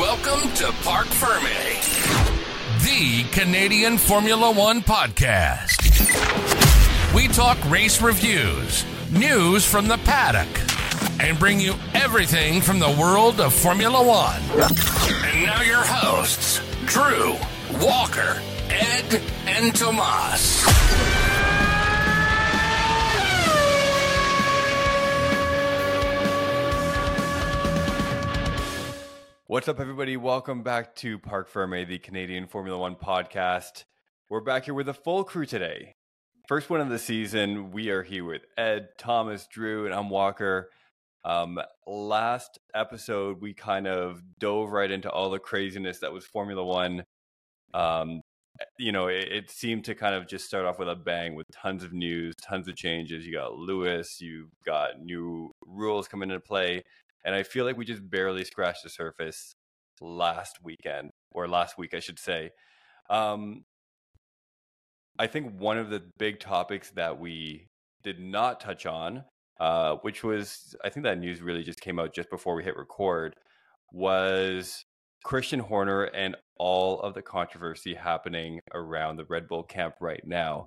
Welcome to Parc Ferme, the Canadian Formula One podcast. We talk race reviews, news from the paddock, and bring you everything from the world of Formula One. And now your hosts, Drew, Walker, Ed, and Tomas. What's up, everybody? Welcome back to Parc Ferme, the Canadian Formula One podcast. We're back here with a full crew today. First one of the season, we are here with Ed, Thomas, Drew, and I'm Walker. Last episode, we kind of dove right into all the craziness that was Formula One. It seemed to kind of just start off with a bang with tons of news, tons of changes. You got Lewis, you've got new rules coming into play. And I feel like we just barely scratched the surface last week, I should say. I think one of the big topics that we did not touch on, which was, I think that news really just came out just before we hit record, was Christian Horner and all of the controversy happening around the Red Bull camp right now.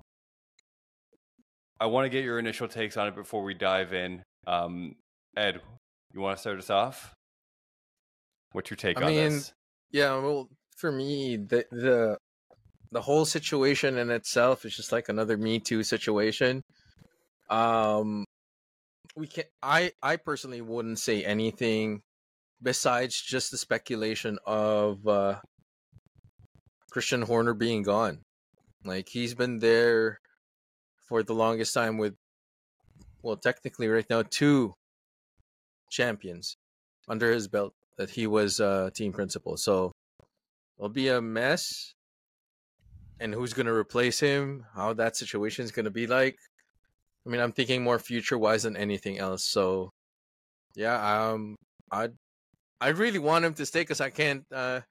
I want to get your initial takes on it before we dive in. Ed, you want to start us off? What's your take on this? Yeah, well, for me, the whole situation in itself is just like another Me Too situation. I personally wouldn't say anything besides just the speculation of Christian Horner being gone. Like, he's been there for the longest time with, well, technically right now, 2 champions under his belt that he was team principal. So it'll be a mess. And who's going to replace him? How that situation is going to be like? I mean, I'm thinking more future wise than anything else. So yeah, I really want him to stay because I can't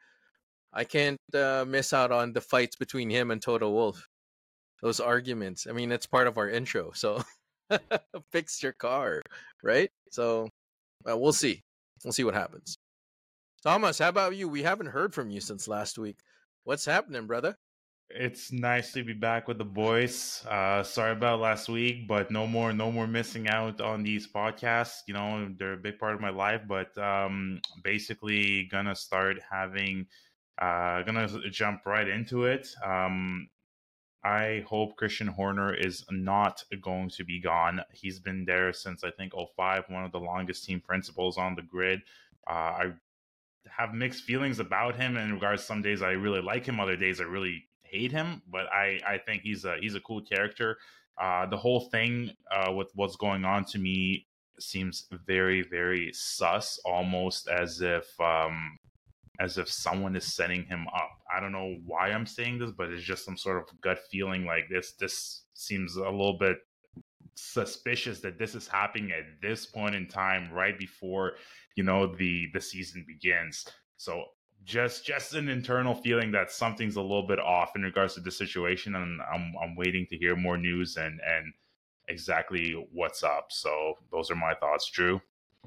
miss out on the fights between him and Toto Wolff. Those arguments. I mean, it's part of our intro. So fix your car, right? So we'll see. We'll see what happens. Thomas, how about you? We haven't heard from you since last week. What's happening, brother? It's nice to be back with the boys. Sorry about last week, but no more missing out on these podcasts. You know, they're a big part of my life, but basically gonna jump right into it. I hope Christian Horner is not going to be gone. He's been there since, I think, 2005, one of the longest team principals on the grid. I have mixed feelings about him in regards to some days I really like him, other days I really hate him, but I think he's a cool character. The whole thing with what's going on to me seems very, very sus, almost as if someone is setting him up. I don't know why I'm saying this, but it's just some sort of gut feeling like this seems a little bit suspicious that this is happening at this point in time, right before, the season begins. So just an internal feeling that something's a little bit off in regards to the situation, and I'm waiting to hear more news and exactly what's up. So those are my thoughts, Drew.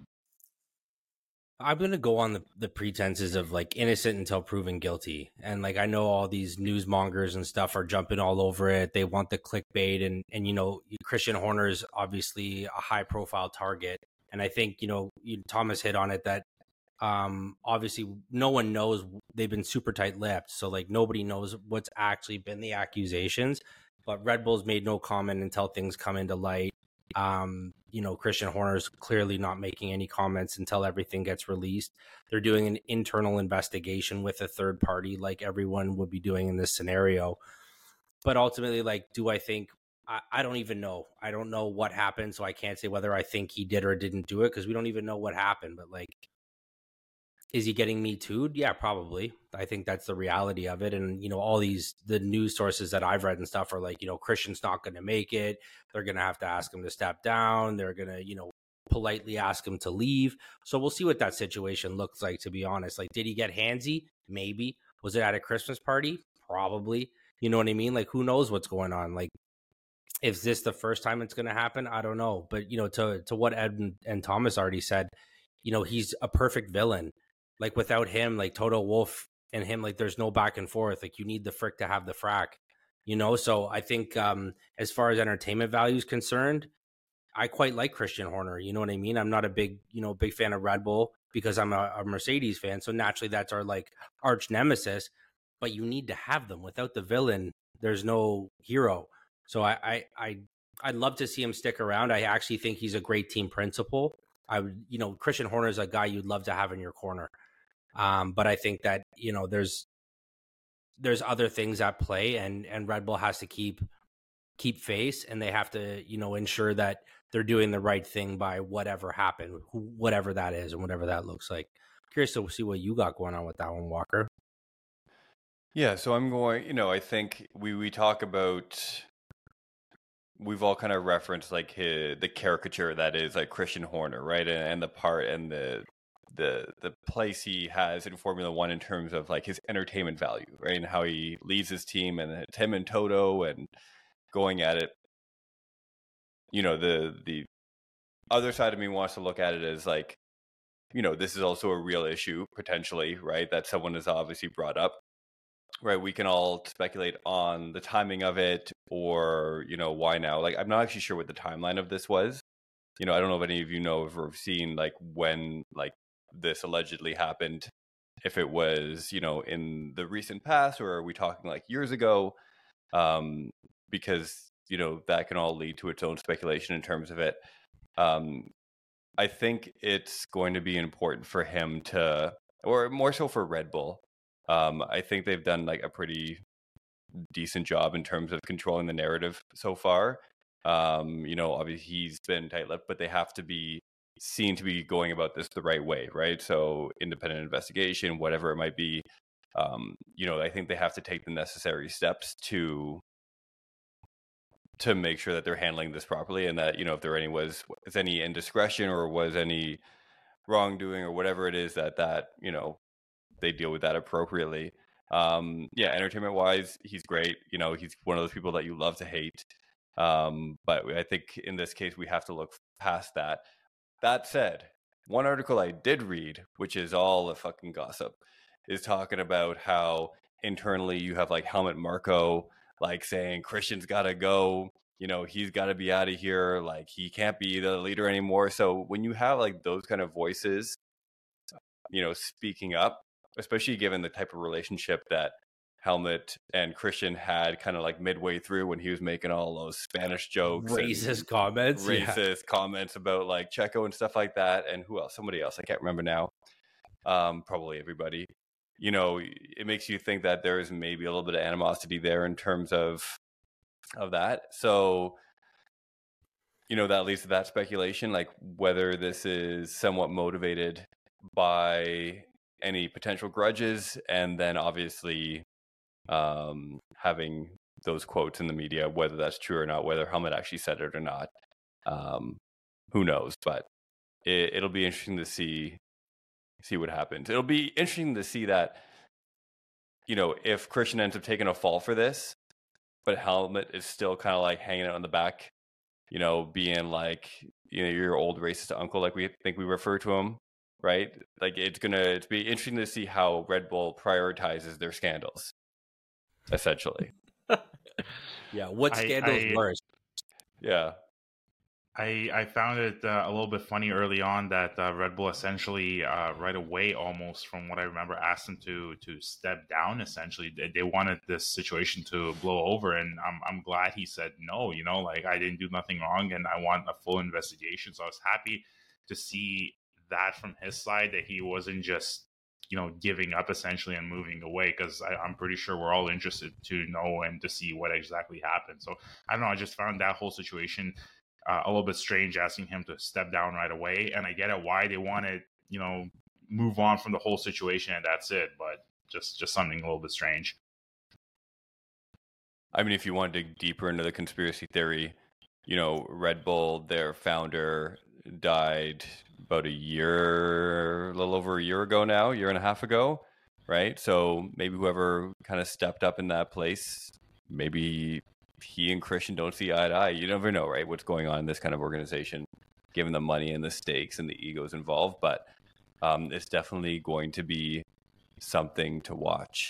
I'm going to go on the pretenses of like innocent until proven guilty. And like, I know all these newsmongers and stuff are jumping all over it. They want the clickbait and Christian Horner is obviously a high profile target. And I think, Thomas hit on it that obviously no one knows. They've been super tight lipped. So like nobody knows what's actually been the accusations, but Red Bull's made no comment until things come into light. Christian Horner's clearly not making any comments until everything gets released. They're doing an internal investigation with a third party, like everyone would be doing in this scenario. But ultimately, like, do I think, I don't even know. I don't know what happened, so I can't say whether I think he did or didn't do it because we don't even know what happened. But like, is he getting Me Too'd? Yeah, probably. I think that's the reality of it. And, all the news sources that I've read and stuff are like, Christian's not going to make it. They're going to have to ask him to step down. They're going to, politely ask him to leave. So we'll see what that situation looks like, to be honest. Like, did he get handsy? Maybe. Was it at a Christmas party? Probably. You know what I mean? Like, who knows what's going on? Like, is this the first time it's going to happen? I don't know. But, to what Ed and Thomas already said, he's a perfect villain. Like without him, like Toto Wolff and him, like there's no back and forth. Like you need the frick to have the frack, you know? So I think as far as entertainment value is concerned, I quite like Christian Horner. You know what I mean? I'm not a big fan of Red Bull because I'm a Mercedes fan. So naturally that's our like arch nemesis, but you need to have them. Without the villain, there's no hero. So I'd love to see him stick around. I actually think he's a great team principal. I would, Christian Horner is a guy you'd love to have in your corner. But I think that, there's other things at play, and Red Bull has to keep face, and they have to, ensure that they're doing the right thing by whatever happened, whatever that is and whatever that looks like. Curious to see what you got going on with that one, Walker. Yeah, so I'm going, I think we talk about, we've all kind of referenced like the caricature that is like Christian Horner, right? And the part and the place he has in Formula One in terms of like his entertainment value, right? And how he leads his team, and it's him and Toto and going at it. The other side of me wants to look at it as like, this is also a real issue potentially, right? That someone has obviously brought up, right? We can all speculate on the timing of it, or, why now? Like, I'm not actually sure what the timeline of this was. I don't know if any of you know or have seen like when like this allegedly happened, if it was, in the recent past, or are we talking like years ago? Because, that can all lead to its own speculation in terms of it. I think it's going to be important for him to, or more so for Red Bull. I think they've done like a pretty decent job in terms of controlling the narrative so far. Obviously he's been tight-lipped, but they have to be seen to be going about this the right way, right? So independent investigation, whatever it might be, I think they have to take the necessary steps to make sure that they're handling this properly, and that, if there was any indiscretion or was any wrongdoing or whatever it is, that they deal with that appropriately. Entertainment wise, he's great. He's one of those people that you love to hate. But I think in this case, we have to look past that. That said, one article I did read, which is all a fucking gossip, is talking about how internally you have like Helmut Marko like saying Christian's got to go, he's got to be out of here, like he can't be the leader anymore. So when you have like those kind of voices, speaking up, especially given the type of relationship that Helmut and Christian had kind of like midway through, when he was making all those Spanish jokes, racist comments about like Checo and stuff like that. And who else? Somebody else. I can't remember now. Probably everybody. It makes you think that there is maybe a little bit of animosity there in terms of that. So, that leads to that speculation, like whether this is somewhat motivated by any potential grudges, and then obviously having those quotes in the media, whether that's true or not, whether Helmut actually said it or not, who knows? But it'll be interesting to see what happens. It'll be interesting to see that, if Christian ends up taking a fall for this, but Helmut is still kind of like hanging out on the back, being like, your old racist uncle, like we think we refer to him, right? Like it's be interesting to see how Red Bull prioritizes their scandals, essentially. Yeah, what scandals worse? Yeah. I found it a little bit funny early on that Red Bull essentially right away, almost from what I remember, asked him to step down. Essentially, they wanted this situation to blow over, and I'm glad he said no. Like I didn't do nothing wrong, and I want a full investigation. So I was happy to see that from his side, that he wasn't just giving up essentially and moving away, because I'm pretty sure we're all interested to know and to see what exactly happened. So I don't know. I just found that whole situation a little bit strange, asking him to step down right away. And I get it why they want to, move on from the whole situation and that's it. But just something a little bit strange. I mean, if you want to dig deeper into the conspiracy theory, Red Bull, their founder, died about a little over a year ago now, year and a half ago, right? So maybe whoever kind of stepped up in that place, maybe he and Christian don't see eye to eye. You never know, right? What's going on in this kind of organization, given the money and the stakes and the egos involved. But is definitely going to be something to watch.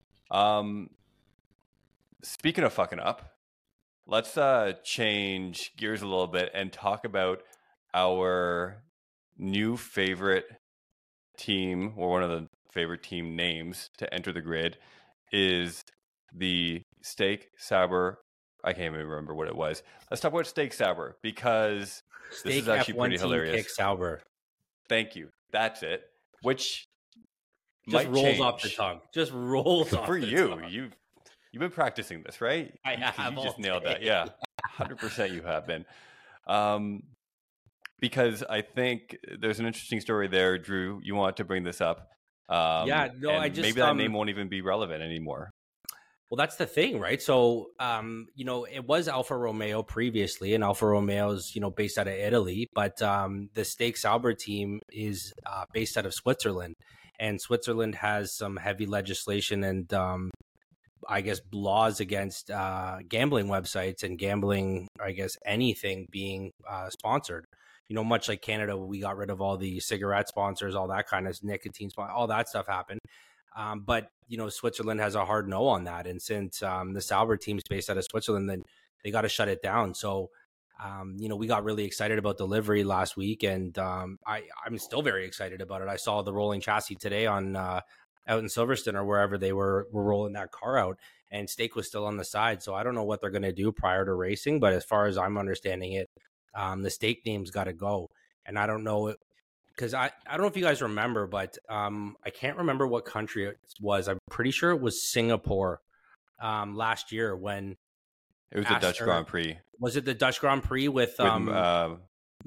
Speaking of fucking up, let's change gears a little bit and talk about our new favorite team, or one of the favorite team names to enter the grid, is the Steak Sauber. I can't even remember what it was. Let's talk about Steak Sauber, because Steak this is actually F1 pretty team hilarious. Kick Sauber. Thank you. That's it. Which Just might rolls change. off the tongue. Just rolls off For the you. tongue. You've been practicing this, right? I You have just all nailed that. day. Yeah. 100% you have been. Because I think there's an interesting story there, Drew. You want to bring this up. Yeah, no, and I just, maybe that name won't even be relevant anymore. Well, that's the thing, right? So, it was Alfa Romeo previously, and Alfa Romeo's, based out of Italy, but the Steak Sauber team is based out of Switzerland, and Switzerland has some heavy legislation and, I guess, laws against gambling websites and gambling, I guess, anything being sponsored. Much like Canada, we got rid of all the cigarette sponsors, all that kind of nicotine, all that stuff happened. But Switzerland has a hard no on that, and since the Sauber team's based out of Switzerland, then they got to shut it down. So, we got really excited about delivery last week, and I'm still very excited about it. I saw the rolling chassis today on out in Silverstone or wherever they were rolling that car out, and Steak was still on the side. So I don't know what they're going to do prior to racing, but as far as I'm understanding it, the Steak name's got to go, and I don't know. Because I don't know if you guys remember, but I can't remember what country it was. I'm pretty sure it was Singapore last year when It was the Dutch Grand Prix. Was it the Dutch Grand Prix with McLaren?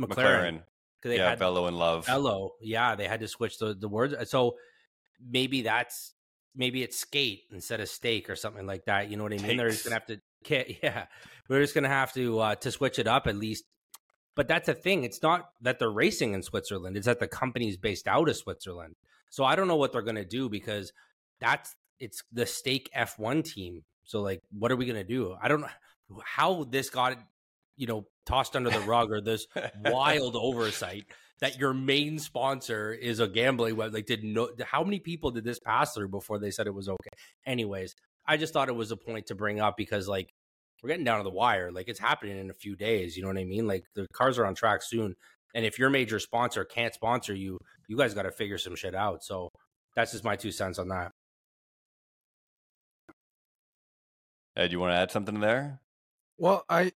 They Yeah, had Velo and Love. Velo. Yeah, they had to switch the words. So maybe it's skate instead of steak or something like that. You know what I mean? They're just gonna have to. We're just gonna have to switch it up at least. But that's the thing. It's not that they're racing in Switzerland. It's that the company's based out of Switzerland. So I don't know what they're going to do, because it's the Steak F1 team. So, like, what are we going to do? I don't know how this got, tossed under the rug, or this wild oversight that your main sponsor is a gambling web. Like, how many people did this pass through before they said it was okay? Anyways, I just thought it was a point to bring up, because, like, we're getting down to the wire. Like, it's happening in a few days. You know what I mean? Like, the cars are on track soon. And if your major sponsor can't sponsor you, you guys got to figure some shit out. So that's just my 2 cents on that. Ed, you want to add something there? Well, I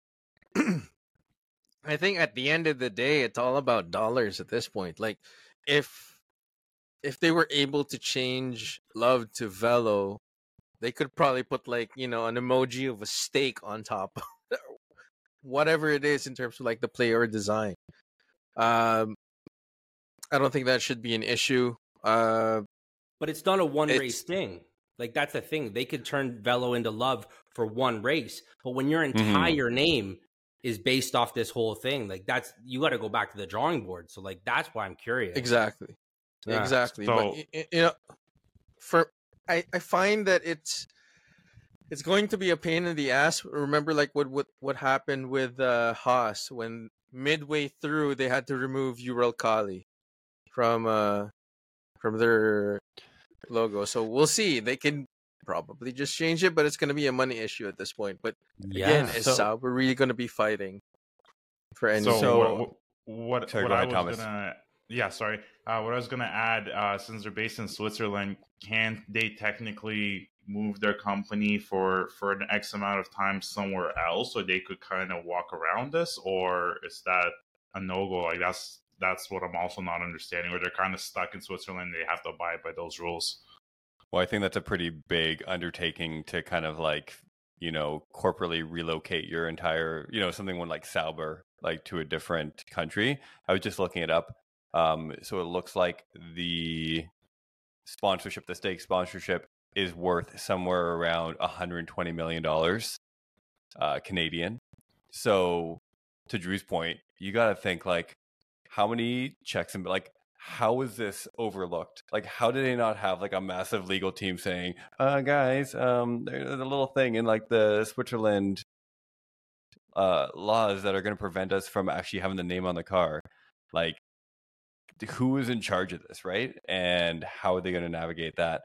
think at the end of the day, it's all about dollars at this point. Like, if they were able to change Love to Velo, they could probably put, like, an emoji of a steak on top, whatever it is in terms of, like, the play or design. I don't think that should be an issue. But it's not a race thing. Like, that's the thing. They could turn Velo into Love for one race, but when your entire name is based off this whole thing, like, you got to go back to the drawing board. So, like, that's why I'm curious. Exactly. Yeah. Exactly. So, But I find that it's going to be a pain in the ass. Remember, like, what happened with Haas, when midway through they had to remove Ural Kali from their logo. So we'll see. They can probably just change it, but it's going to be a money issue at this point. But again, is Sauber really going to be fighting for any? What Sorry, I go ahead, was Thomas. gonna what I was gonna add, since they're based in Switzerland, can they technically move their company for an X amount of time somewhere else, so they could kind of walk around this, or is that a no-go? Like, that's what I'm also not understanding, where they're kind of stuck in Switzerland, they have to abide by those rules. Well, I think that's a pretty big undertaking to kind of, like, corporately relocate your entire, something like Sauber, like, to a different country. I was just looking it up. So it looks like the Steak sponsorship is worth somewhere around $120 million Canadian. So, to Drew's point, you got to think, like, how many checks and, like, how is this overlooked? Like, how did they not have, like, a massive legal team saying, guys, there's a little thing in, like, the Switzerland laws that are going to prevent us from actually having the name on the car. Like, who is in charge of this, right? And how are they going to navigate that?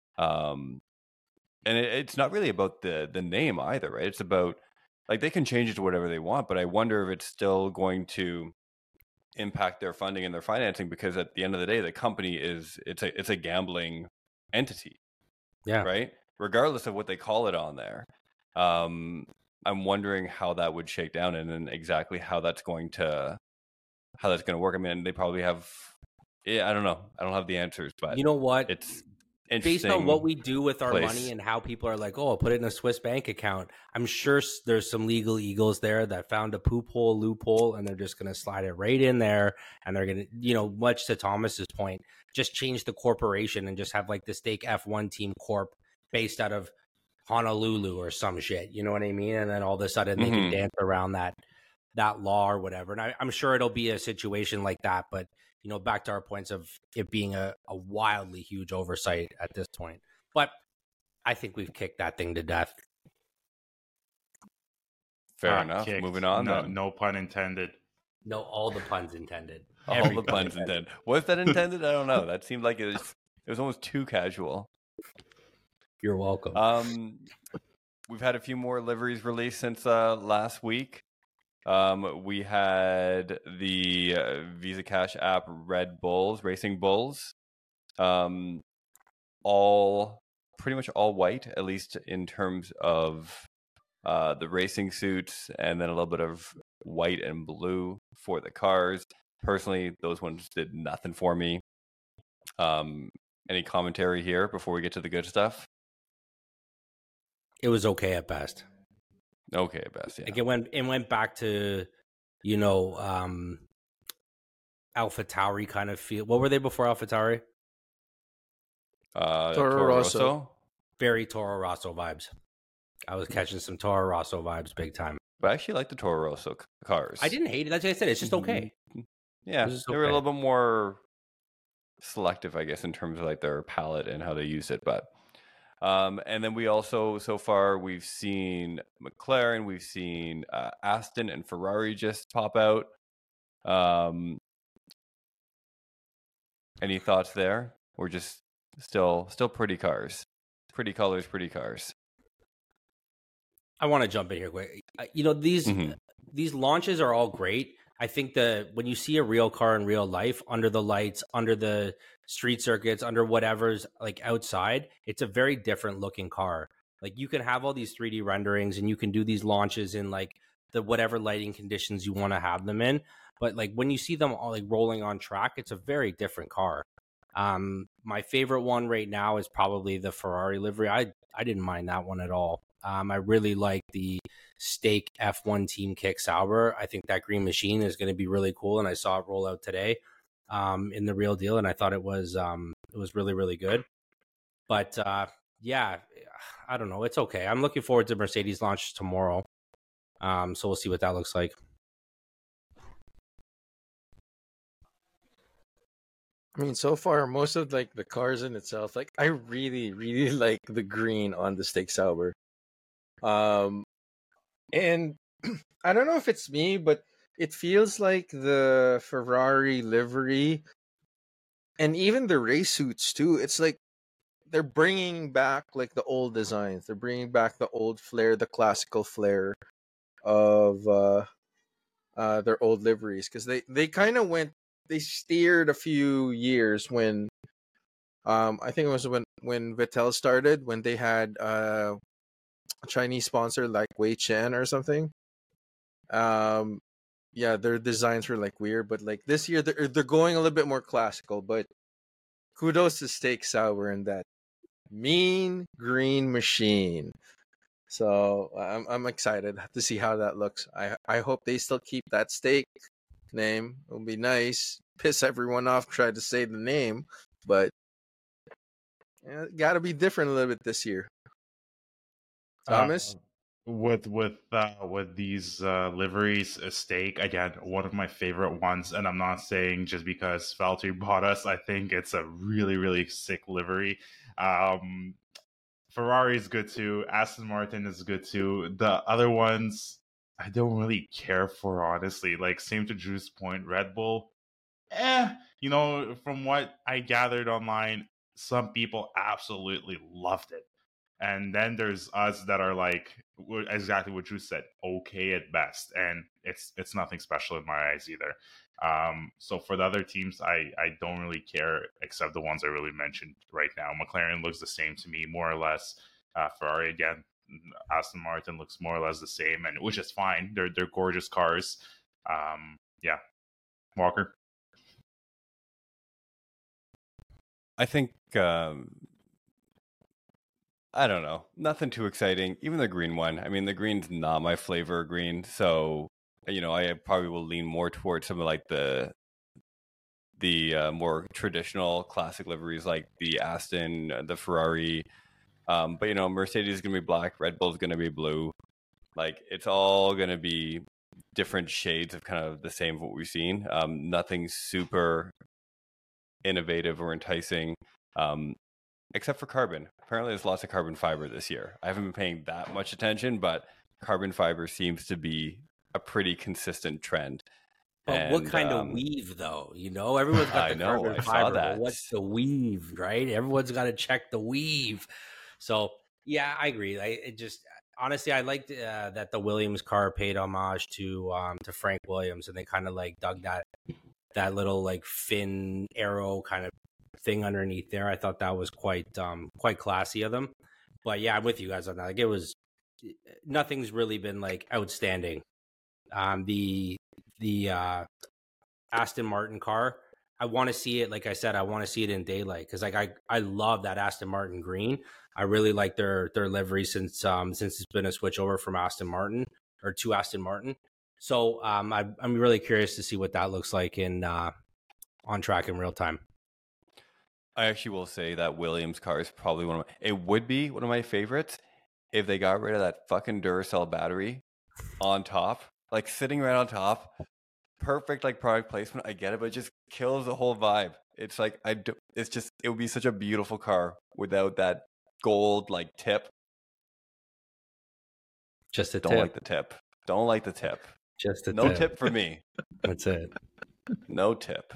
And it's not really about the name either, right? It's about, like, they can change it to whatever they want, but I wonder if it's still going to impact their funding and their financing, because at the end of the day, the company it's a gambling entity, Yeah. right? Regardless of what they call it on there. I'm wondering how that would shake down, and then exactly how that's going to work. I mean, they probably have, I don't know. I don't have the answers, but You know what? it's Based on what we do with our place. money and how people are like, oh, I'll put it in a Swiss bank account. I'm sure there's some legal eagles there that found a loophole, and they're just going to slide it right in there. And they're going to, much to Thomas's point, just change the corporation and just have like the Stake F1 Team Corp based out of Honolulu or some shit. You know what I mean? And then all of a sudden they can dance around that law or whatever. And I'm sure it'll be a situation like that, but back to our points of it being a wildly huge oversight at this point. But I think we've kicked that thing to death. Fair enough. Kicked. Moving on. No pun intended. No, all the puns intended. All the puns intended. Was that intended? I don't know. That seemed like it was almost too casual. You're welcome. We've had a few more liveries released since last week. We had the Visa Cash app Red Bulls, Racing Bulls, pretty much all white, at least in terms of the racing suits, and then a little bit of white and blue for the cars. Personally, those ones did nothing for me. Any commentary here before we get to the good stuff? It was okay at best. Okay, at best, yeah. Like it went back to, AlphaTauri kind of feel. What were they before AlphaTauri? Toro Rosso. Very Toro Rosso vibes. I was catching some Toro Rosso vibes big time. But I actually like the Toro Rosso cars. I didn't hate it. That's what I said. It's just okay. Yeah, Just they were a okay. little bit more selective, I guess, in terms of like their palette and how they use it. But and then we also, so far, we've seen McLaren, we've seen Aston and Ferrari just pop out. Any thoughts there? Or just still pretty cars, pretty colors, pretty cars. I want to jump in here quick. These launches are all great. I think when you see a real car in real life, under the lights, under the street circuits, under whatever's like outside, it's a very different looking car. Like you can have all these 3D renderings and you can do these launches in like the whatever lighting conditions you want to have them in. But like when you see them all like rolling on track, it's a very different car. My favorite one right now is probably the Ferrari livery. I didn't mind that one at all. I really like the Stake F1 Team Kick Sauber. I think that green machine is going to be really cool, and I saw it roll out today in the Real Deal, and I thought it was really, really good. But yeah, I don't know. It's okay. I'm looking forward to Mercedes launch tomorrow, so we'll see what that looks like. I mean, so far, most of like the cars in itself, like I really, really like the green on the Stake Sauber. And I don't know if it's me, but it feels like the Ferrari livery and even the race suits too. It's like they're bringing back like the old designs. They're bringing back the old flair, the classical flair of their old liveries, because they kind of they steered a few years when I think it was when Vettel started, when they had a Chinese sponsor like Wei Chen or something. Yeah, their designs were like weird, but like this year they're going a little bit more classical. But kudos to Stake Sauber and that mean green machine. So I'm excited to see how that looks. I hope they still keep that Stake name. It'll be nice. Piss everyone off. Try to say the name, but got to be different a little bit this year. Thomas, with these liveries, a Stake again, one of my favorite ones, and I'm not saying just because Valtteri bought us. I think it's a really, really sick livery. Ferrari is good too. Aston Martin is good too. The other ones I don't really care for, honestly. Like, same to Drew's point, Red Bull, From what I gathered online, some people absolutely loved it. And then there's us that are like exactly what you said, okay at best, and it's nothing special in my eyes either. So for the other teams, I don't really care, except the ones I really mentioned right now. McLaren looks the same to me, more or less. Ferrari again, Aston Martin looks more or less the same, and which is fine. They're gorgeous cars. Yeah, Walker. I think I don't know. Nothing too exciting. Even the green one. I mean, the green's not my flavor of green, so I probably will lean more towards some of like the more traditional classic liveries like the Aston, the Ferrari. But Mercedes is gonna be black, Red Bull's gonna be blue. Like it's all gonna be different shades of kind of the same of what we've seen. Nothing super innovative or enticing. Except for carbon. Apparently there's lots of carbon fiber this year. I haven't been paying that much attention, but carbon fiber seems to be a pretty consistent trend. But what kind of weave, though? Everyone's got the carbon fiber. But what's the weave, right? Everyone's got to check the weave. So, yeah, I agree. Honestly, I liked that the Williams car paid homage to Frank Williams, and they kind of like dug that little like fin arrow kind of thing underneath there. I thought that was quite classy of them. But yeah, I'm with you guys on that. Like nothing's really been like outstanding. The Aston Martin car, I want to see it. Like I said, I want to see it in daylight because like I love that Aston Martin green. I really like their livery since it's been a switch over from Aston Martin or to Aston Martin. So I'm really curious to see what that looks like in on track in real time. I actually will say that Williams car is probably would be one of my favorites if they got rid of that fucking Duracell battery on top, like sitting right on top. Perfect like product placement. I get it, but it just kills the whole vibe. It's like it would be such a beautiful car without that gold like tip. Just a Don't tip. like the tip. Don't like the tip. Just a no tip. tip for me. That's it. No tip.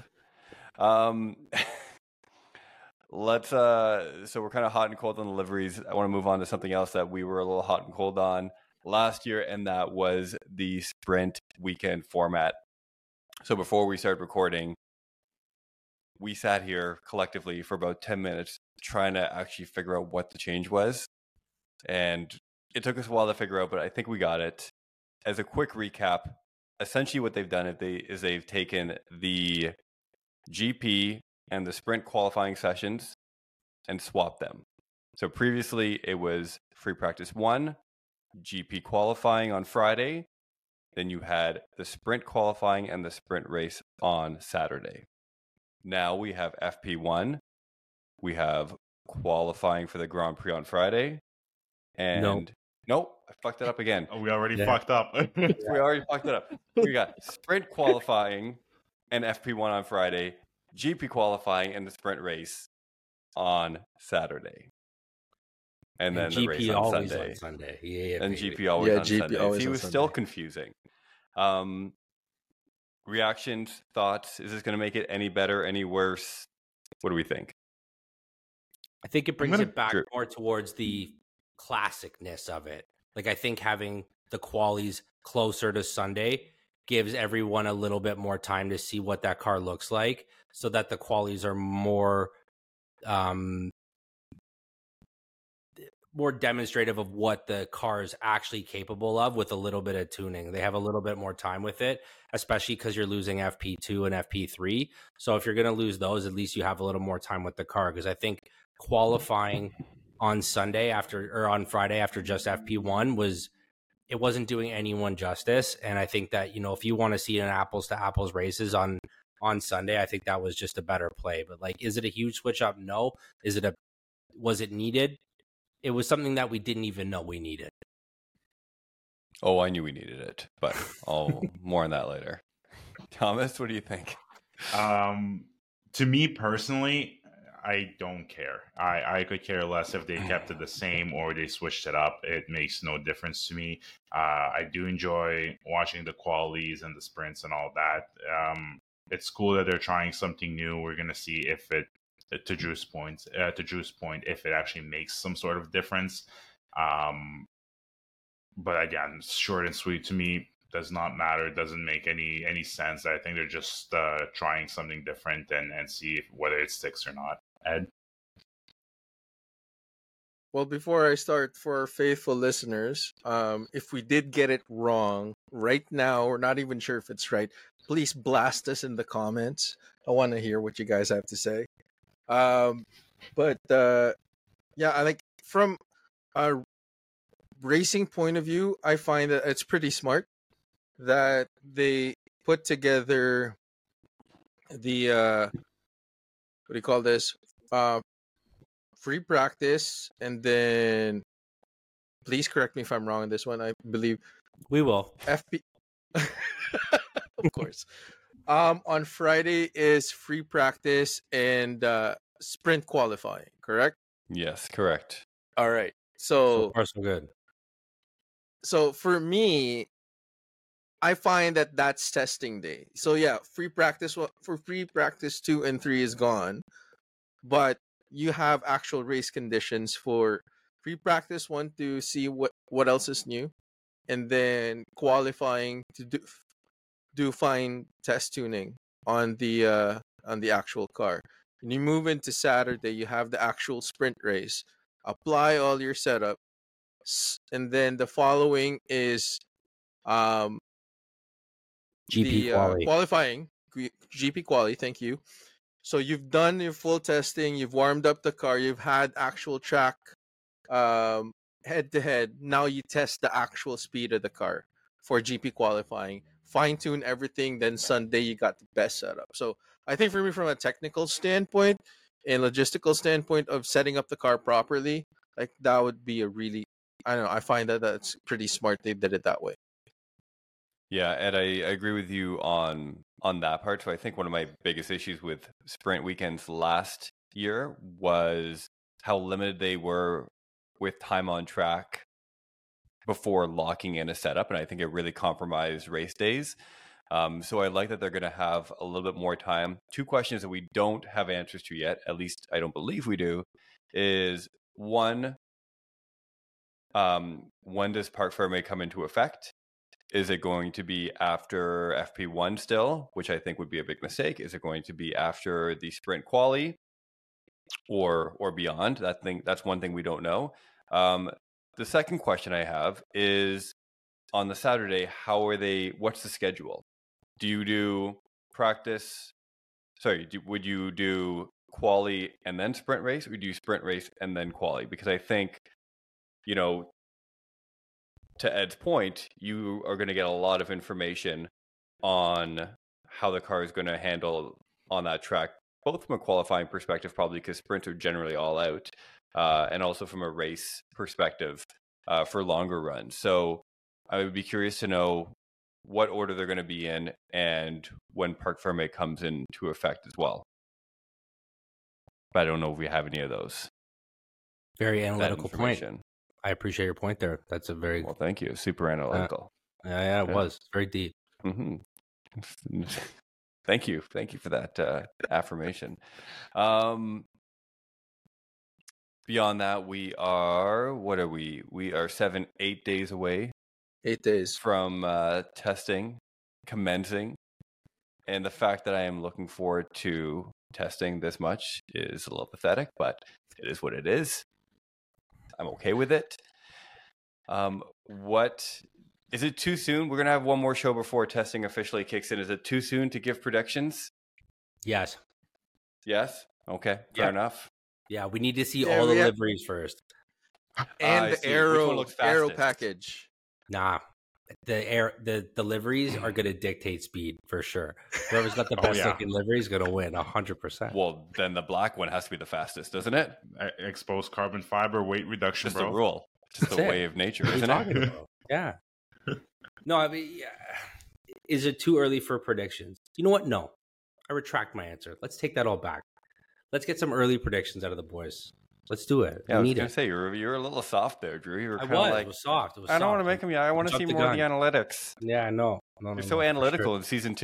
Let's so we're kind of hot and cold on the liveries. I want to move on to something else that we were a little hot and cold on last year, and that was the sprint weekend format. So before we started recording, we sat here collectively for about 10 minutes trying to actually figure out what the change was. And it took us a while to figure out, but I think we got it. As a quick recap, essentially what they've done is they've taken the GP and the sprint qualifying sessions and swapped them. So previously it was free practice 1, GP qualifying on Friday. Then you had the sprint qualifying and the sprint race on Saturday. Now we have FP1. We have qualifying for the Grand Prix on Friday. And nope, I fucked it up again. We already fucked up. We already fucked it up. We got sprint qualifying and FP1 on Friday, GP qualifying and the sprint race on Saturday. And then the race on Sunday. Yeah, and GP always on GP Sunday. always See, it on was Sunday. still confusing. Reactions, thoughts? Is this going to make it any better, any worse? What do we think? I think it brings it back more towards the classicness of it. Like I think having the qualies closer to Sunday gives everyone a little bit more time to see what that car looks like, so that the qualies are more demonstrative of what the car is actually capable of with a little bit of tuning. They have a little bit more time with it, especially because you're losing FP2 and FP3. So if you're going to lose those, at least you have a little more time with the car. Because I think qualifying on Friday after just FP1 wasn't doing anyone justice. And I think that, if you want to see an apples to apples races on Sunday, I think that was just a better play. But like, is it a huge switch up? No. Was it needed? It was something that we didn't even know we needed. Oh, I knew we needed it, but more on that later. Thomas, what do you think? To me personally, I don't care. I could care less if they kept it the same or they switched it up. It makes no difference to me. I do enjoy watching the qualies and the sprints and all that. it's cool that they're trying something new. We're gonna see if it, to Drew's point, if it actually makes some sort of difference. But again, short and sweet to me, does not matter. It doesn't make any sense. I think they're just trying something different and see whether it sticks or not. Ed? Well, before I start, for our faithful listeners, if we did get it wrong right now, we're not even sure if it's right, please blast us in the comments. I want to hear what you guys have to say. But yeah, I like, from a racing point of view, I find that it's pretty smart that they put together the what do you call this? Free practice, and then please correct me if I'm wrong on this one. I believe We will. FP of course. On Friday is free practice and sprint qualifying, correct? Yes, correct. All right. So So far, so good. so for me, I find that that's testing day. So yeah, free practice for free practice 2 and 3 is gone, but you have actual race conditions for free practice 1 to see what else is new, and then qualifying to do fine test tuning on the actual car. When you move into Saturday, you have the actual sprint race. Apply all your setup, and then the following is GP the quality. qualifying, GP quality. Thank you. So you've done your full testing, you've warmed up the car, you've had actual track head to head. Now you test the actual speed of the car for GP qualifying, fine tune everything. Then Sunday you got the best setup. So I think for me, from a technical standpoint and logistical standpoint of setting up the car properly, like that would be a really, I don't know, I find that that's pretty smart they did it that way. Yeah, Ed, I agree with you on that part. So I think one of my biggest issues with sprint weekends last year was how limited they were with time on track before locking in a setup, and I think it really compromised race days. So I like that they're going to have a little bit more time. 2 questions that we don't have answers to yet, at least I don't believe we do, is one, when does Parc Fermé come into effect? Is it going to be after FP1 still, which I think would be a big mistake? Is it going to be after the sprint quali or beyond? That's one thing we don't know. The second question I have is, on the Saturday, what's the schedule? Do you do practice? Would you do quali and then sprint race, or do you sprint race and then quali? Because I think, to Ed's point, you are going to get a lot of information on how the car is going to handle on that track, both from a qualifying perspective, probably because sprints are generally all out, and also from a race perspective for longer runs. So I would be curious to know what order they're going to be in and when Parc Fermé comes into effect as well. But I don't know if we have any of those. Very analytical point. information. I appreciate your point there. That's a very Well, thank you. Super analytical. yeah, it Yeah. was very deep. hmm Thank you for that affirmation. Beyond that, we are 7-8 days away 8 days. from testing commencing, and the fact that I am looking forward to testing this much is a little pathetic, but it is what it is. I'm okay with it. What is it too soon? We're gonna have one more show before testing officially kicks in. Is it too soon to give predictions? Yes. Yes. Okay. Fair Yeah. enough. Yeah, we need to see Yeah, all the we have- liveries first. And I the see. Which one looks aero fastest? package. Nah. The liveries are going to dictate speed for sure. Whoever's got the best yeah. looking livery is going to win 100%. Well, then the black one has to be the fastest, doesn't it? Exposed carbon fiber weight reduction, Just bro. a rule. Just That's the it. way of nature, What are you isn't talking it? about? Yeah. No, I mean, is it too early for predictions? You know what? No. I retract my answer. Let's take that all back. Let's get some early predictions out of the boys. Let's do it. Yeah, I We was need gonna it. say you're a little soft there, Drew. You were I kind of like, It was soft. It was I don't want to soft. make him. Yeah, I want to Jumped see the more of the gun. analytics. Yeah, no. You're so analytical in season 2.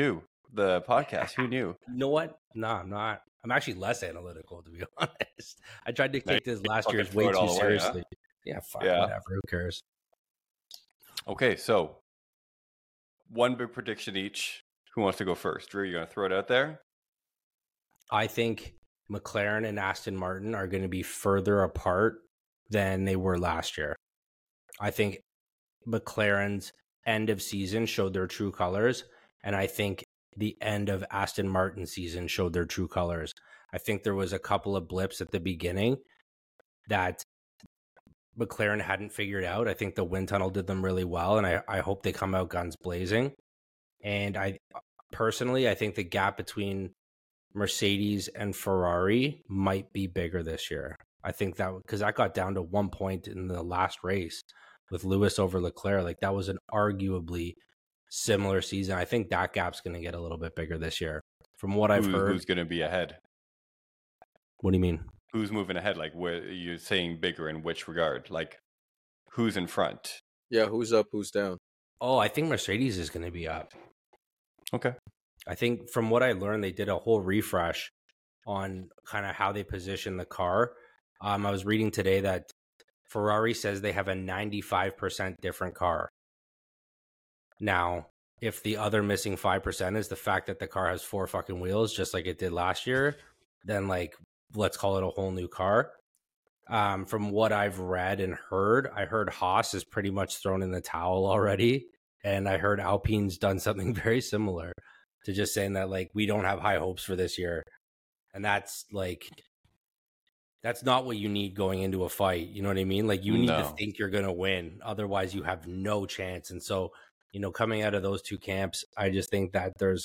the podcast. Who knew? You know what? No, I'm not. I'm actually less analytical, to be honest. I tried to take this last year's way too seriously. Yeah, fuck, whatever. Who cares? Okay, so one big prediction each. Who wants to go first? Drew, you going to throw it out there? I think McLaren and Aston Martin are going to be further apart than they were last year. I think McLaren's end of season showed their true colors, and I think the end of Aston Martin's season showed their true colors. I think there was a couple of blips at the beginning that McLaren hadn't figured out. I think the wind tunnel did them really well, and I hope they come out guns blazing. And I think the gap between Mercedes and Ferrari might be bigger this year. I think that because that got down to 1 point in the last race with Lewis over Leclerc, like that was an arguably similar season. I think that gap's going to get a little bit bigger this year. From what I've heard, who's going to be ahead? What do you mean? Who's moving ahead? Like, what you're saying bigger in which regard? Like, who's in front? Yeah, who's up, who's down? Oh, I think Mercedes is going to be up. Okay. I think from what I learned, they did a whole refresh on kind of how they position the car. I was reading today that Ferrari says they have a 95% different car. Now, if the other missing 5% is the fact that the car has 4 fucking wheels, just like it did last year, then like, let's call it a whole new car. From what I've read and heard, I heard Haas is pretty much thrown in the towel already. And I heard Alpine's done something very similar to just saying that, like, we don't have high hopes for this year. And that's like, that's not what you need going into a fight. You know what I mean? Like, you need to think you're going to win. Otherwise, you have no chance. And so, you know, coming out of those two camps, I just think that there's,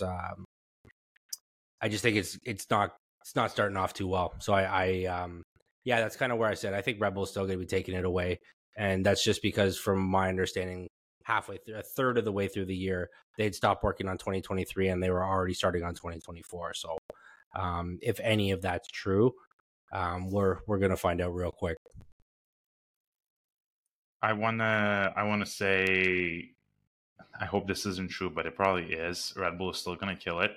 I just think it's not starting off too well. So yeah, that's kind of where I said, I think Red Bull's still going to be taking it away. And that's just because from my understanding, halfway through, a third of the way through the year, they'd stopped working on 2023 and they were already starting on 2024. So if any of that's true, we're going to find out real quick. I wanna say, I hope this isn't true, but it probably is. Red Bull is still gonna kill it.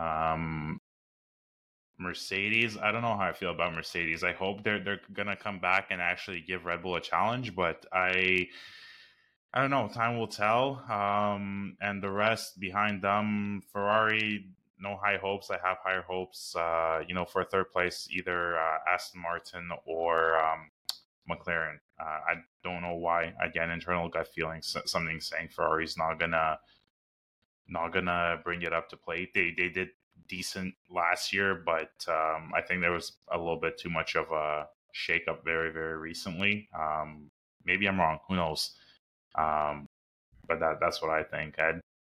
Mercedes, I don't know how I feel about Mercedes. I hope they're gonna come back and actually give Red Bull a challenge, but I don't know. Time will tell. And the rest behind them, Ferrari, no high hopes. I have higher hopes. For third place, either Aston Martin or McLaren. I don't know why. Again, internal gut feeling. Something saying Ferrari's not gonna bring it up to plate. They did decent last year, but I think there was a little bit too much of a shakeup very, very recently. Maybe I'm wrong. Who knows? But that's what I think, Ed.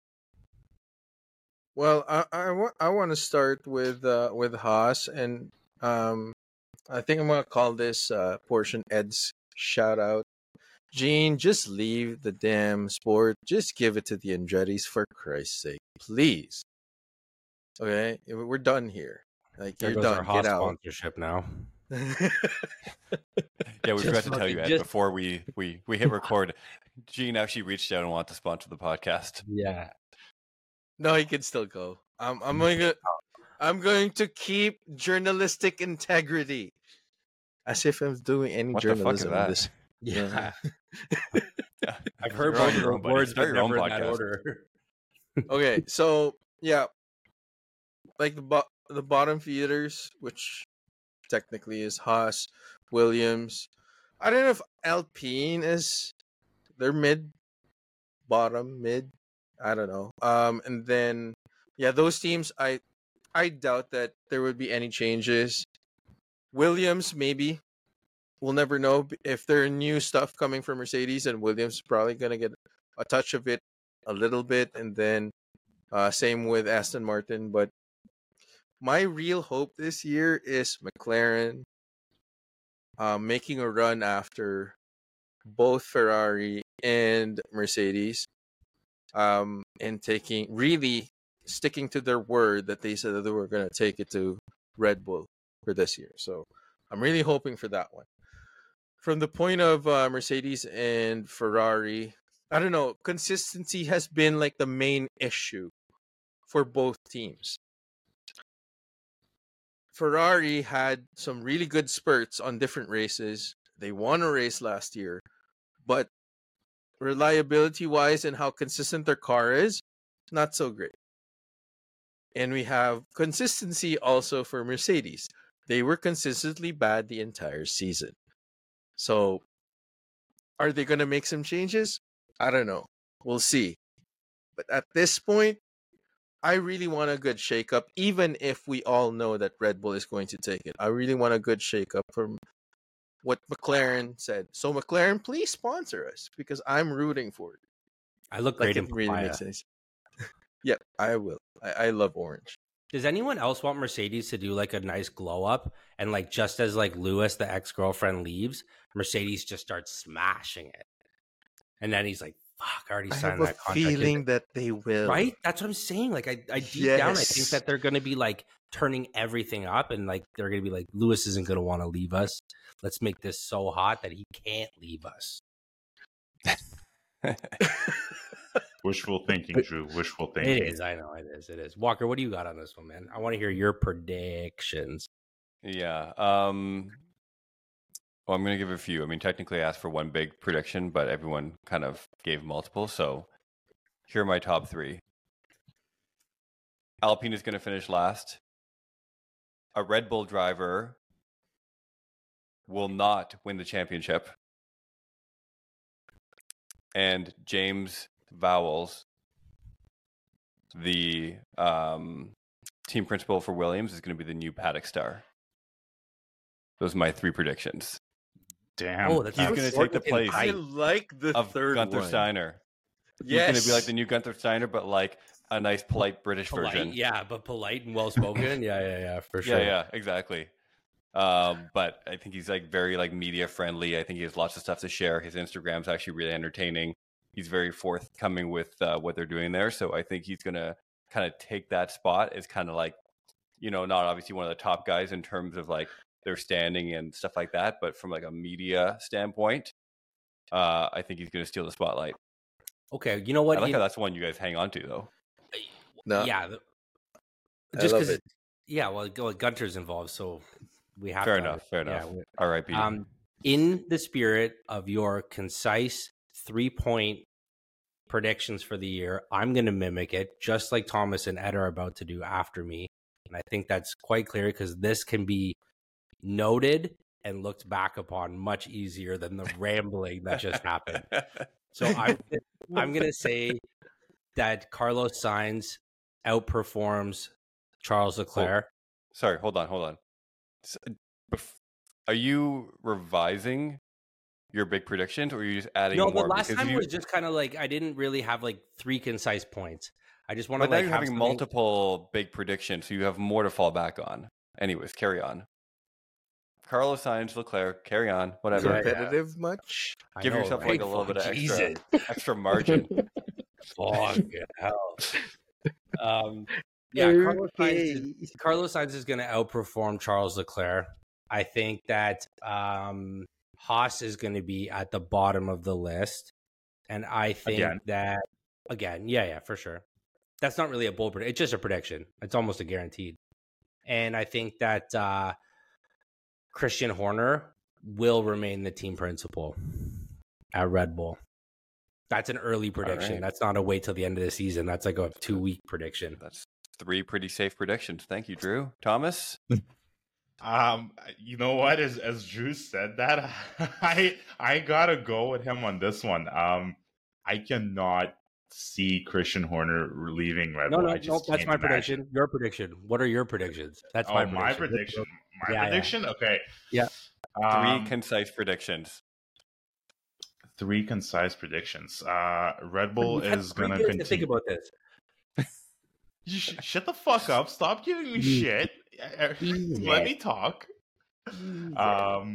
Well, I want to start with Haas, and I think I'm gonna call this portion Ed's shout out. Gene, just leave the damn sport. Just give it to the Andretti's for Christ's sake, please. Okay, we're done here. Like, there you're goes done. Our Haas Get out. sponsorship now. Yeah, we forgot to tell you, Ed, before we hit record, Gene actually reached out and wanted to sponsor the podcast. Yeah. No, he can still go. I'm going to keep journalistic integrity. As if I'm doing any What the fuck is journalism in that? this. Yeah. Yeah. I've heard You're on both of your own, those buddy. words, Start but your own never in that podcast. order. Okay, so yeah, like the bottom feeders, which technically is Haas, Williams. I don't know if Alpine is they're bottom, mid. I don't know. And then yeah, those teams I doubt that there would be any changes. Williams, maybe. We'll never know if there are new stuff coming from Mercedes, and Williams is probably gonna get a touch of it a little bit, and then same with Aston Martin. But my real hope this year is McLaren making a run after both Ferrari and Mercedes, and really sticking to their word that they said that they were going to take it to Red Bull for this year. So I'm really hoping for that one. From the point of Mercedes and Ferrari, I don't know, consistency has been like the main issue for both teams. Ferrari had some really good spurts on different races. They won a race last year, but reliability-wise and how consistent their car is, not so great. And we have consistency also for Mercedes. They were consistently bad the entire season. So, are they going to make some changes? I don't know. We'll see. But at this point, I really want a good shakeup, even if we all know that Red Bull is going to take it. I really want a good shakeup from what McLaren said. So, McLaren, please sponsor us because I'm rooting for it. I look great in it really papaya. makes sense. Yeah, I will. I love orange. Does anyone else want Mercedes to do like a nice glow up and like just as like Lewis, the ex-girlfriend, leaves, Mercedes just starts smashing it, and then he's like, "Fuck, I already I signed have that a contract." feeling that they will. Right? That's what I'm saying. Like I deep down, I think Yes. that they're going to be like turning everything up, and like they're going to be like, Lewis isn't going to want to leave us. Let's make this so hot that he can't leave us. Wishful thinking, Drew. Wishful thinking. It is. I know it is. It is. Walker, what do you got on this one, man? I want to hear your predictions. Yeah. Well, I'm going to give a few. I mean, technically I asked for one big prediction, but everyone kind of gave multiple. So here are my top three. Alpine is going to finish last. A Red Bull driver will not win the championship. And James Vowles, the team principal for Williams, is going to be the new paddock star. Those are my three predictions. Damn. Oh, that's He's going to take the place I like the of third Gunther one. Steiner. Yes. He's going to be like the new Gunther Steiner, but like a nice, polite British version. Yeah, but polite and well spoken. yeah, for sure. Yeah, exactly. But I think he's like very like media friendly. I think he has lots of stuff to share. His Instagram's actually really entertaining. He's very forthcoming with what they're doing there. So I think he's going to kind of take that spot as kind of like, you know, not obviously one of the top guys in terms of like their standing and stuff like that, but from like a media standpoint, I think he's going to steal the spotlight. Okay, you know what? I like how that's one you guys hang on to though. No, Yeah, I just love because. it. Yeah, well, Gunter's involved, so we have Fair to. enough. Yeah, R.I.P. in the spirit of your concise 3-point predictions for the year, I'm going to mimic it, just like Thomas and Ed are about to do after me. And I think that's quite clear because this can be noted and looked back upon much easier than the rambling that just happened. So I'm going to say that Carlos Sainz outperforms Charles Leclerc. Sorry, hold on. Are you revising your big predictions, or are you just adding No, more? the last Because time was just kind of like I didn't really have like 3 concise points. I just want to but now like you're have having something- multiple big predictions, so you have more to fall back on. Anyways, carry on. Carlos Sainz, Leclerc, carry on. Whatever. Yeah, Competitive much? I Give know, yourself right? like a little bit of Jesus. extra margin. Fucking hell. Yeah, Carlos Sainz is going to outperform Charles Leclerc. I think that Haas is going to be at the bottom of the list. And I think that, again, yeah, for sure. That's not really a bold prediction. It's just a prediction. It's almost a guaranteed. And I think that Christian Horner will remain the team principal at Red Bull. That's an early prediction. Right. That's not a wait till the end of the season. That's like a 2-week prediction. That's 3 pretty safe predictions. Thank you, Drew. Thomas? You know what? As Drew said that, I gotta go with him on this one. I cannot see Christian Horner leaving Red Bull. No, I that's my prediction. Your prediction. What are your predictions? That's my prediction. My prediction. Yeah. Prediction? Okay. Yeah. 3 concise predictions. 3 concise predictions. Red Bull You have is 3 gonna days continue. to think about this. You shut the fuck up. Stop giving me shit. Let me talk. Now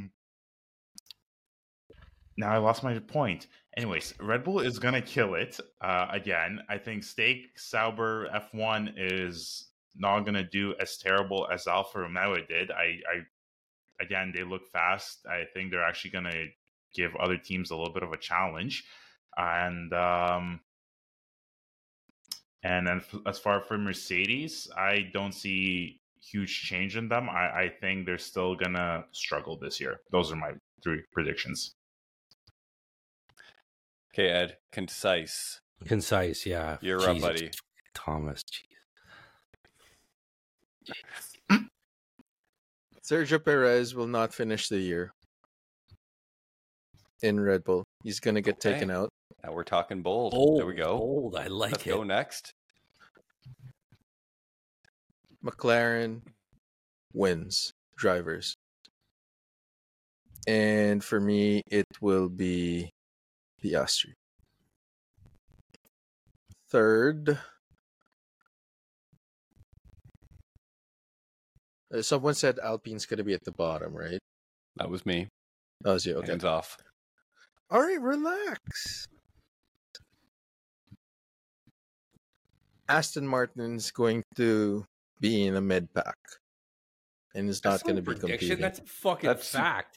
I lost my point. Anyways, Red Bull is gonna kill it again. I think Sauber F1 is not gonna do as terrible as Alfa Romeo did. Again, they look fast. I think they're actually gonna give other teams a little bit of a challenge. And And then as far for Mercedes, I don't see huge change in them. I think they're still going to struggle this year. Those are my 3 predictions. Okay, Ed, concise. Concise, yeah. You're Jesus. up, buddy. Thomas, Sergio Perez will not finish the year in Red Bull. He's going to get Okay. taken out. Now we're talking bold. There we go. Bold. I like Let's it. go next. McLaren wins drivers. And for me, it will be Piastri. Third, someone said Alpine's going to be at the bottom, right? That was me. That was you. Okay. Hands off. All right, relax. Aston Martin's going to be in a mid pack and is not going to be competing. That's a fucking That's- fact.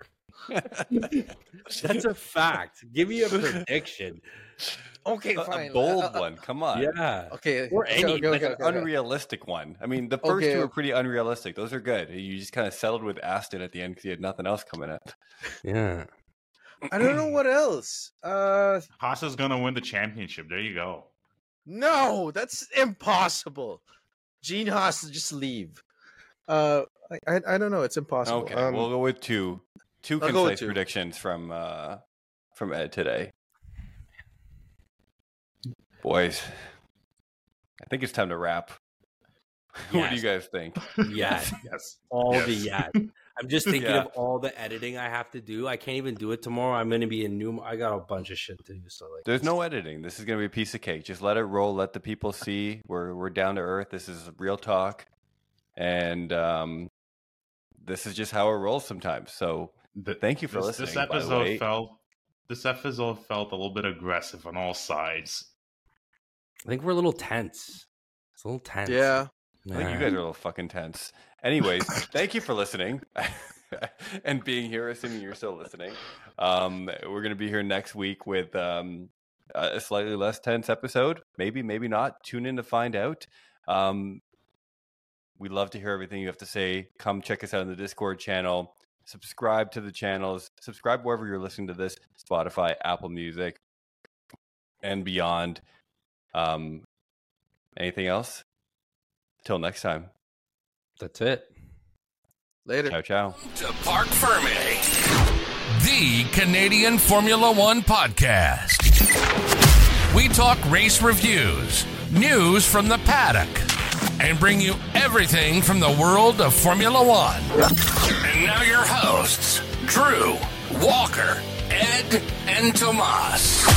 That's a fact. Give me a prediction. Okay, A bold one. Come on. Yeah. Okay. Or any- Like an unrealistic one. I mean, the first Okay. 2 are pretty unrealistic. Those are good. You just kind of settled with Aston at the end because you had nothing else coming up. Yeah. I don't know what else. Haas is going to win the championship. There you go. No, that's impossible. Gene Haas, just leave. I don't know. It's impossible. Okay, we'll go with 2. 2 I'll go with concise 2. predictions from Ed today. Boys, I think it's time to wrap. What do you guys think? Yeah. Yes. All Yes. the yeah. I'm just thinking Yeah. of all the editing I have to do. I can't even do it tomorrow. I'm going to be in new. I got a bunch of shit to do. So like, There's no editing. This is going to be a piece of cake. Just let it roll. Let the people see we're down to earth. This is real talk, and this is just how it rolls sometimes. So thank you for listening. This episode felt a little bit aggressive on all sides. I think we're a little tense. It's a little tense. Yeah. I think you guys are a little fucking tense. Anyways, thank you for listening and being here, assuming you're still listening. We're going to be here next week with a slightly less tense episode. Maybe, maybe not. Tune in to find out. We'd love to hear everything you have to say. Come check us out on the Discord channel. Subscribe to the channels. Subscribe wherever you're listening to this. Spotify, Apple Music, and beyond. Anything else? Till next time. That's it. Later. Ciao, ciao. To Parc Ferme, the Canadian Formula One podcast. We talk race reviews, news from the paddock, and bring you everything from the world of Formula One. And now your hosts, Drew, Walker, Ed, and Tomas.